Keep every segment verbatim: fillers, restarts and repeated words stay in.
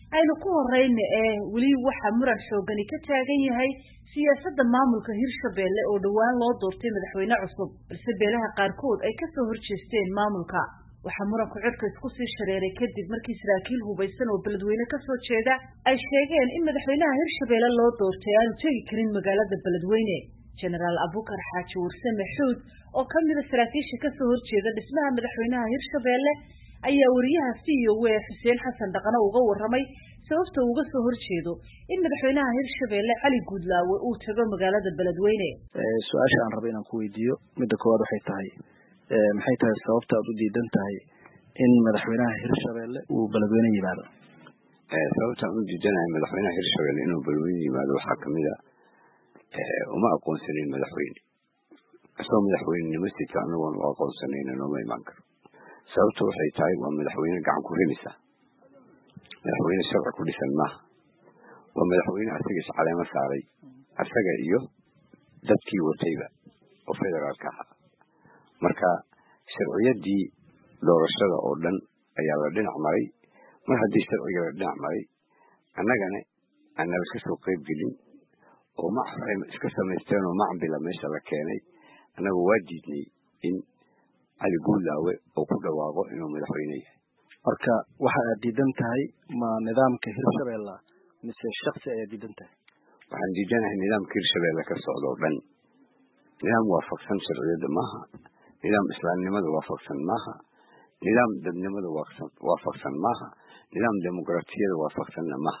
aynu ku horeyna ee weli waxa muran xoogani ka taagan yahay siyaasadda maamulka Hirshabelle oo dhawaan loo doortay madaxweyne cusub balse beelaha qaarkood ay ka soo horjeesteen maamulka waxa muranku codka isku sii shareeray kadib markii saraakiil hubeysan oo beledweyne ka soo jeeda ay sheegeen in madaxweynaha Hirshabelle loo doortay aanu tagi karin magaalada beledweyne General Abukar Xaaji Warsame Xuud oo ka mid ah saraakiisha ka soo horjeeda dhismaha madaxweynaha Hirshabelle ayaa wariyaha C E O Xuseen Xasan Dhaqano uga waramay sababta uga soo horjeedo in madaxweynaha Hirshabelle Cali Guudlaawe uu tago magaalada beledweyne ee su'aasha aan rabo inaan ku weydiiyo midda koowaad waxay tahay ee maxay tahay sababta aad u diidan tahay in madaxweynaha Hirshabelle uu beledweyne yimaado ee sababta aan u diidanahay madaxweynaha Hirshabelle inuu beledweyne yimaado waxa kamid ah ee uma aqoonsanin madaxweyne asoo madaxweynenimo si fiican oo loo aqoonsanayna nooma iman karo sababtu waxay tahay waa madaxweyne gacan ku rimisa madaxweyne sharci ku dhisan maaha waa madaxweyne asiga shaqaleema saaray asaga iyo dadkii watayba oo federaalka ahaa marka sharciyadii doorashada oo dhan ayaa la dhinac maray mar haddii sharciga la dhinac maray annagana aan nala ka soo qayb gelin oo macfay iska samaysteen oo macbila meesha la keenay annagu waa diidnay in Cali Guudlaawe oo ku dhawaaqo inuu madaxweyne yahay marka waxa aad diidan tahay ma nidaamka Hirshabelle mise shakhsi ay diidan tahay waxaan diidanahay nidaamka Hirshabelle ka socdo dhan nidaam waafaqsan sharciyada maaha nidaam islaamnimada waafaqsan maaha nidaam dadnimada waafaqsan maaha nidaam dimuqraadiyada waafaqsan maaha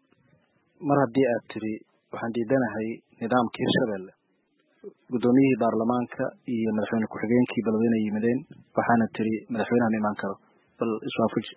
mar haddii aad tiri waxaan diidanahay nidaamka Hirshabelle guddoomiyihii baarlamaanka iyo madaxweyne ku-xigeenkii beledweyne yimaadeen waxaana tiri madaxweynaha iman karo bal iswaafuji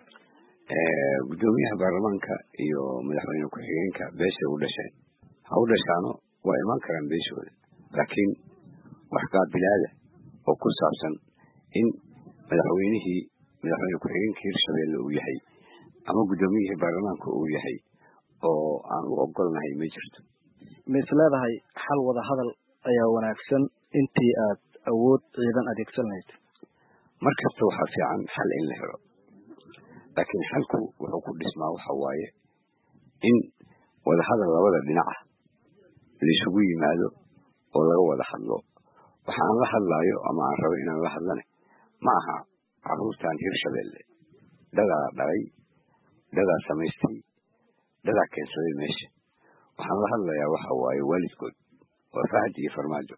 ee guddoomiyaha baarlamaanka iyo madaxweyne ku-xigeenka beesha u dhasheen ha u dhashaano waa iman karaan beeshooda laakiin wax qaabilaada oo ku saabsan in madaxweynihii madaxweyne ku-xigeenkii Hirshabelle uu yahay ama guddoomiyihii baarlamaanka uu yahay oo aan u ogolnahay ma jirto mis leedahay xal wada hadal ayaa wanaagsan intii aad awood ciidan adeegsan lahayd markasta waxa fiican xal in la helo laakiin xalku wuxuu ku dhismaa waxa waaye in wada hadal labada dhinac ah la isugu yimaado oo laga wada hadlo waxa aan la hadlayo ama aan rabo inaan la hadlane ma aha caruurtan Hirshabelle dadaa dhalay dadaa samaystay dadaa keensaday meesha waxaan la hadlayaa waxa waaye waalidkood waa Fahad iyo Farmaajo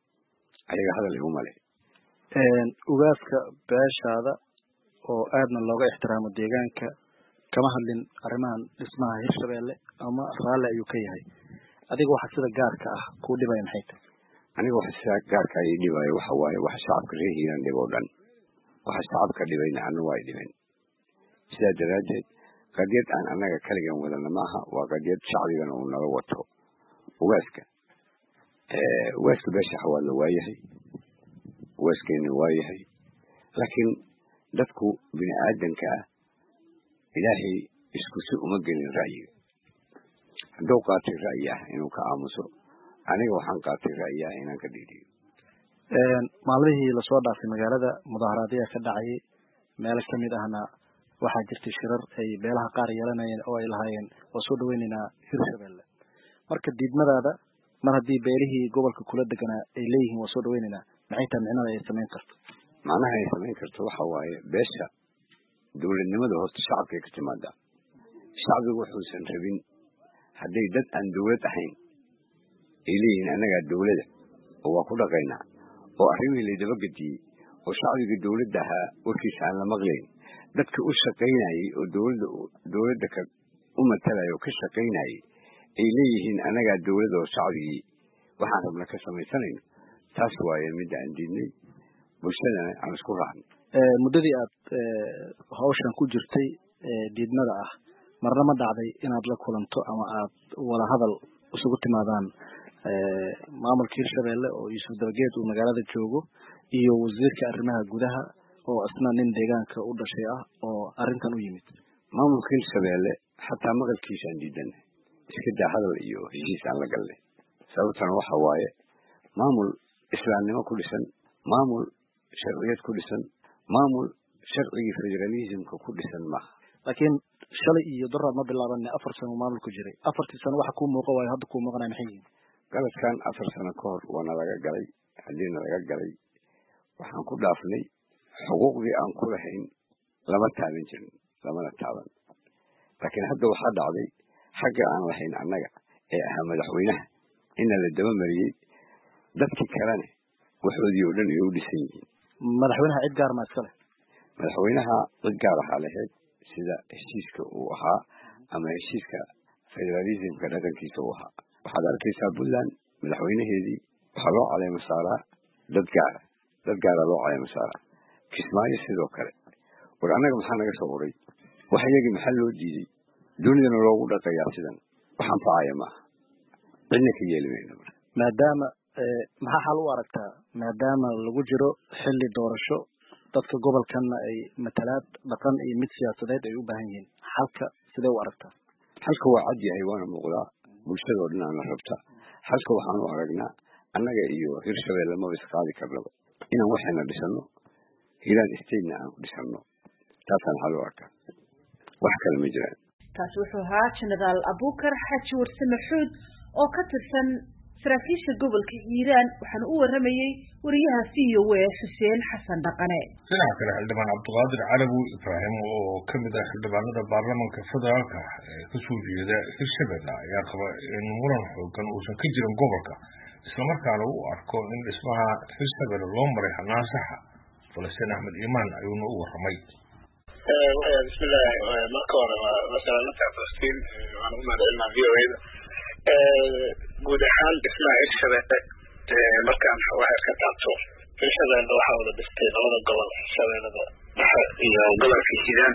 ayaga hadal igu male een ugaaska beeshaada oo aadna looga ixtiraamo deegaanka kama hadlin arrimahan dhismaha Hirshabelle ama raali ayuu ka yahay adiga waxa sida gaarka ah ku dhibay maxay tahay aniga waxa sida gaarka ah dhibay waxa waaye waxa shacabka reer Hiiraan dhibo dhan waxa shacabka dhibayna anu way dhibeen sida daraadeed qadiyad aan anaga kaligan wadana maaha waa qadiyad shacabigana uu nala wato ugaaska ee ugaaska beesha xawaalada waayahay ugaaskeenna waayahay laakiin dadku bini aadanka ah ilaahay isku si uma gelin ra'yiga hadduu qaatay ra'yi ah inuu ka aamuso aniga waxaan qaatay ra'yi ah inaan ka dhiidiyo een maalmihii la soo dhaafay magaalada mudaharaadyo ka dhacay meel ka mid ahna waxaa jirtay shirar ay beelaha qaar yeelanayeen oo ay lahaayeen oo soo dhaweynayna Hirshabelle marka diidmadaada mar haddii beelihii gobolka kula deganaa ay leeyihiin waa soo dhaweynayna maxay tahay micnaheeda ay sameyn karto macnaha ay sameyn karto waxa waaye beesha dowladnimada horta shacabka ka timaada shacbigu wuxuusan rabin hadday dad aan dowlad ahayn ay leeyihiin anaga dowladda oo waa ku dhaqaynaa oo arrimihii la daba gadiyey oo shacbiga dowladda ahaa warkiisa aan la maqlayn dadka u shaqaynayay oo dowladda dowladda ka u matalaya oo ka shaqaynayay ay leeyihiin anaga dowladda oo shacbigii waxaan rabna ka samaysanayno taas waaye mid aan diidnay bulshadana aan isku raacno ee muddadii aad hawshan ku jirtay ee diidmada ah marna ma dhacday inaad la kulanto ama aad wada hadal isugu timaadaan ee maamulka Hirshabelle oo Yuusuf Dabageed uu magaalada joogo iyo wasiirka arrimaha gudaha oo asna nin deegaanka u dhashay ah oo arrintan u yimid maamulka Hirshabelle xataa maqalkiisa aan diidanay iska daa hadal iyo heshiis aan la galnay sababtana waxa waaye maamul islaamnimo ku dhisan maamul sharciyad ku dhisan maamul sharciga federalismka ku dhisan maaha laakiin shalay iyo daraad ma bilaaban afar sano maamulku jiray afartii sano waxa ku muuqo way hadda ku muuqanay maxay yihiin galadkan afar sano ka hor wana laga galay hadii laga galay waxaan ku dhaafnay xuquuqdii aan ku lahayn lama taaban jirin lamana taaban laakiin hadda waxa dhacday xagga aan lahayn annaga ee ah madaxweynaha in la daba mariyay dadkii kalena waxoodii oo dhan ay u dhisan yihiin madaxweynaha cid gaar ma iska leh madaxweynaha cid gaar ah lahayd sida heshiiska uu ahaa ama heshiiska federalismka dhaqankiisa uu ahaa waxaad arkaysaa Puntland madaxweynaheedii waxaa loo caleemo saaraa dad gaar dad gaar loo caleemo saaraa Kismaayo sidoo kale war anaga maxaa naga soo uray wax iyagii maxaa loo diiday dunidana loogu dhaqayaa sidan waxaan faacaya ma cidna ka yeelimayno maadaama maxaa xal u aragtaa maadaama lagu jiro xilli doorasho dadka gobolkana ay matalaad dhaqan iyo mid siyaasadeed ay u baahan yihiin halka sidee u aragtaa halka waa cad yahay waana muuqdaa bulshada oo dhan aan rabta halka waxaan u aragnaa annaga iyo Hirshabelle ma isqaadi karnaba inaan waxayna dhisano hiiraan isteedna aan dhisano taasaan xal u arkaa wax kale ma jiraan taas wuxuu ahaa Generaal Abuukar Xaaji Warsame Xuud oo ka tirsan saraakiisha gobolka Hiiraan waxaan u waramayay wariyaha C O A Xuseen Xasan Dhaqane. Dhinaca kale xildhibaan Cabdiqaadir Calawi Ibraahim oo ka mid ah xildhibaanada baarlamaanka federaalka ee ka soo jeeda Hirshabelle ayaa qaba in muran xoogan uusan ka jirin gobolka isla markaana uu arko in dhismaha Hirshabelle loo maray hanaan saxa. Falastiin Axmed Iimaan ayuuna u waramay. bismillah marka hore wasalaamta Falastiin waan u mahadcelinaa V O A guud ahaan dhismaha Hirshabelle markaan waxay ka taabto Hirshabelle waxaa wada dhistay labada gobol Shabeellada Dhexe iyo gobolka Hiiraan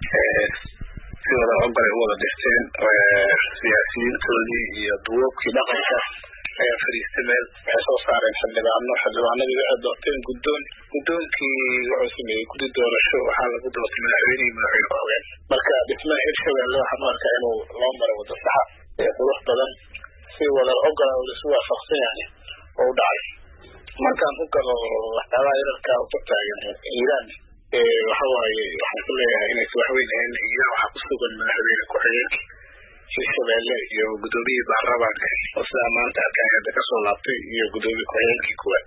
si wada ogol ay wada dhisteen siyaasiyiintoodii iyo duubkii dhaqanka ayaa fariistay meel waxay soo saareen xildhibaano xildhibaanadii waxay doorteen guddoon guddoonkii wuxuu sameeyey guddi doorasho waxaa lagu doortay madaxweynihii madaxweyne hogeen marka dhismaha Hirshabelle waxaan u arkaa inuu loo maray wada saxa ee qurux badan si wada ogol oo la isku waafaqsan yahay oo u dhacay markaan u galo waxyaabaha yararka u taagan Hiiraan waxa waaye waxaan ku leeyahay inay waxweynayeen Hiiraan waxaa ku sugan madaxweyne ku-xigeenka Hirshabelle iyo gudoomiyihii baarlamaanka oo sida maanta arkayda ka soo laabtay iyo gudoomiye ku-xigeenkii kuwaad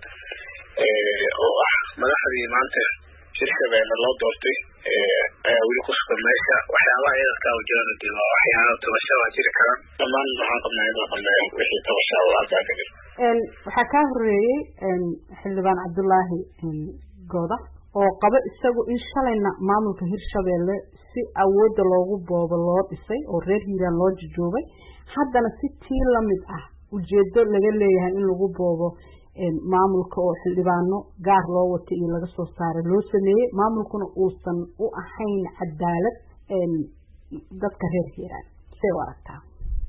oo ah madaxdii maanta Hirshabelle loo doortay ayaa weli ku sugan meesha waxyaabaha yararka oo jiraan dib waa waxyaabo tabashada jiri karaan dhammaan waxaan qabnaa inuu qameeyo wixii tabashada oo halkaa ka jira waxaa ka horeeyey xildhibaan Cabdullaahi Goodax oo qaba isagu in shalayna maamulka Hirshabelle si awood loogu boobo loo dhisay oo reer Hiiraan loo jojoobay haddana si tii la mid ah ujeedo laga leeyahay in lagu boobo maamulka oo xildhibaano gaar loo wato iyo laga soo saaray loo sameeyay maamulkuna uusan u ahayn cadaalad dadka reer Hiiraan say u aragtaa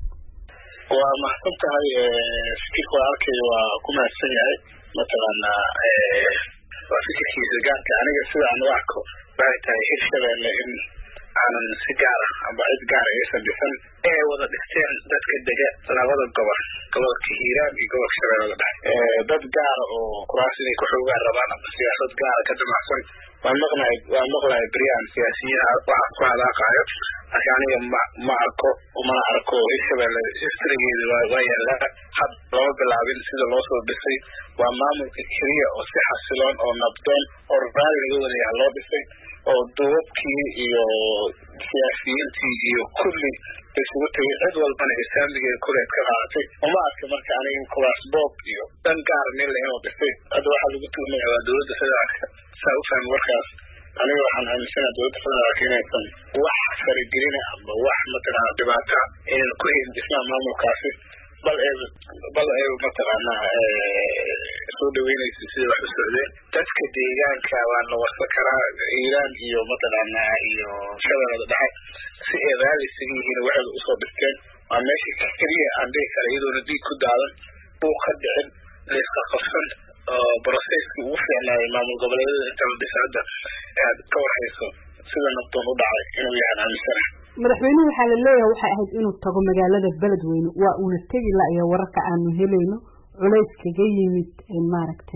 waa maxsan tahay fikirka arkay waa ku mahadsan yahay matalaana waa fikirkiisa gaarka aniga sida aan u arko waxay tahay Hirshabelle in aanan si gaar ah amba cid gaar aysan dhisan ee wada dhisteen dadka dega labada gobol gobolka Hiiraan iyo gobolka Shabeellada Dhexe dad gaar oo kuraas inay ku xoogaan rabaan ama siyaasad gaar ka damacsan waan maqnay waan maqlay Brian siyaasiyiin waxa ku hadaaqayo laakiin aniga ma arko uma arko Hirshabelle historygeedu waa yaala had loo bilaabin sida loo soo dhisay waa maamulka kaliya oo si xasiloon oo nabdoon oo raali laga wadayaa loo dhisay oo duubkii iyo siyaasiyiintii iyo kulli isugu tagay cid walbana islaamigeeda kuleed ka qaadatay uma arka marka aniga kuraas boob iyo dan gaar meel inuu dhisay hadda waxaa lagu tuumaya waa dowladda federaalka saa u fahmi warkaas aniga waxaan aaminsanahay dowladda federaalka inaysan wax faragelina ama wax mataqaana dhibaata inayna ku helin dhismaha maamulkaasi bal ee bal ee mataqaana soo dhaweynaysa sida wax u socdeen dadka deegaanka waa la wasa karaa Hiiraan iyo mataqaana iyo Shabeellada Dhexe si ay raali isaga yihiin waxay u soo dhisteen waa meesha kaliya aan dhihi kara iyadoona dhiig ku daadan uu ka dhicin layska qabsan oo processkii ugu fiicnaayay maamul goboleedyada inta la dhisay hadda aad ka warhayso sida nabdoon u dhacay inuu yahay aaminsanahay madaxweynuhu waxaa la leeyahay waxay ahayd inuu tago magaalada beledweyne waa uuna tegi la iyo wararka aanu helayno culays kaga yimid maaragtay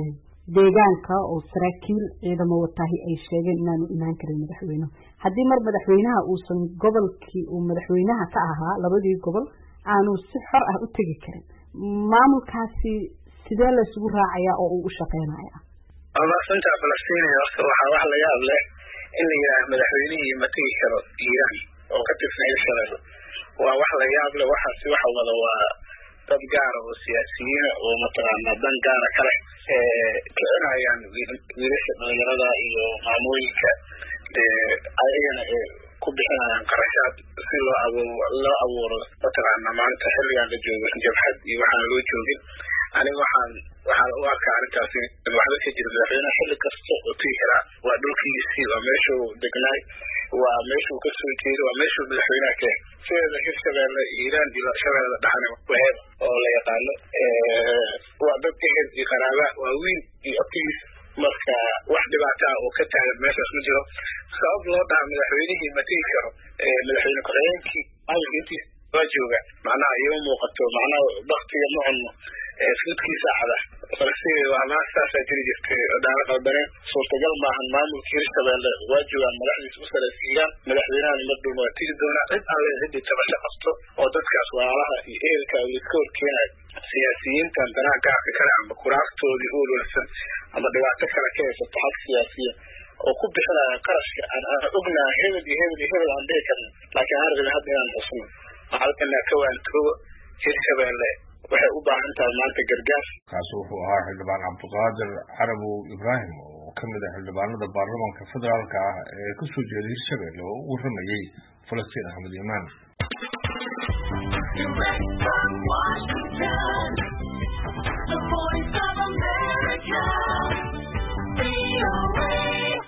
deegaanka oo saraakiil ciidamo watahay ay sheegeen inaanu imaan karin madaxweynuhu haddii mar madaxweynaha uusan gobolkii uu madaxweynaha ka ahaa labadii gobol aanu si xor ah u tegi karin maamulkaasi sidee la isugu raacayaa oo uu u shaqeynaya abaasanta Palestine horta waxa wax la yaab leh in la yiraahdo madaxweynihii ma tegi karo Iran oo ka tirsan Israel waa wax la yaab leh waxa si wax wada waa dad gaar oo siyaasiyiin oo matalaana dan gaar kale ee keenayaan wiilasha dhalinyarada iyo maamooyinka ee ayagana ku bixinayaan qarashaad si loo abuuro loo abuuro matalaana maanta xilligan la joogo jabhad iyo waxaan loo joogin aniga waxaan waxaan u arkaa arrintaasi waxba ka jira madaxweynaha xilli kasta oo tegi karaa waa dhulkiisii waa meeshuu degnaay waa meeshuu ka soo jeedo waa meeshuu madaxweynaha ka sida Hirshabeelle Iran iyo Shabeelle dhaxana waxeed oo la yaqaano waa dad ehel iyo qaraaba waa wiil iyo abtiis marka wax dhibaato ah oo ka taagan meeshaas ma jiro sabab loo dhaha madaxweynihii ma tegi karo madaxweyne ku-xigeenkii ayintiis waa jooga macnaha iyo muuqato macnaha waqtiga ma cunno fudkiisa cada Palestine waa ma saasa jiri jirtay dhaara qalbaneen suurtagal maahan maamulka Hirshabeelle waa joogaan madaxdiisa u saleysiiyaan madaxweynaha maduu ma tiri doona cid alle cid tabasho qabto oo dadkaas walaalaha iyo eelka iyo koor keenay siyaasiyiintan danaha gaarka kale ama kuraaftoodii oo lulsan ama dhibaato kale ka haysato xaq siyaasiyiin oo ku bixinaya qarashka aan ognahay hebel iyo hebel iyo hebel aan dhihi karno laakiin arrin hadda inaan xusno halkana ka waanto Hirshabeelle waxay u baahan tahay maanta gargaar kaas wuxuu ahaa xildhibaan Cabdiqaadir Carabow Ibraahim oo ka mid ah xildhibaanada baarlamaanka federaalka ah ee ka soo jeeday Hirshabeelle oo u waramayay Falastiin Ahmed Imaan.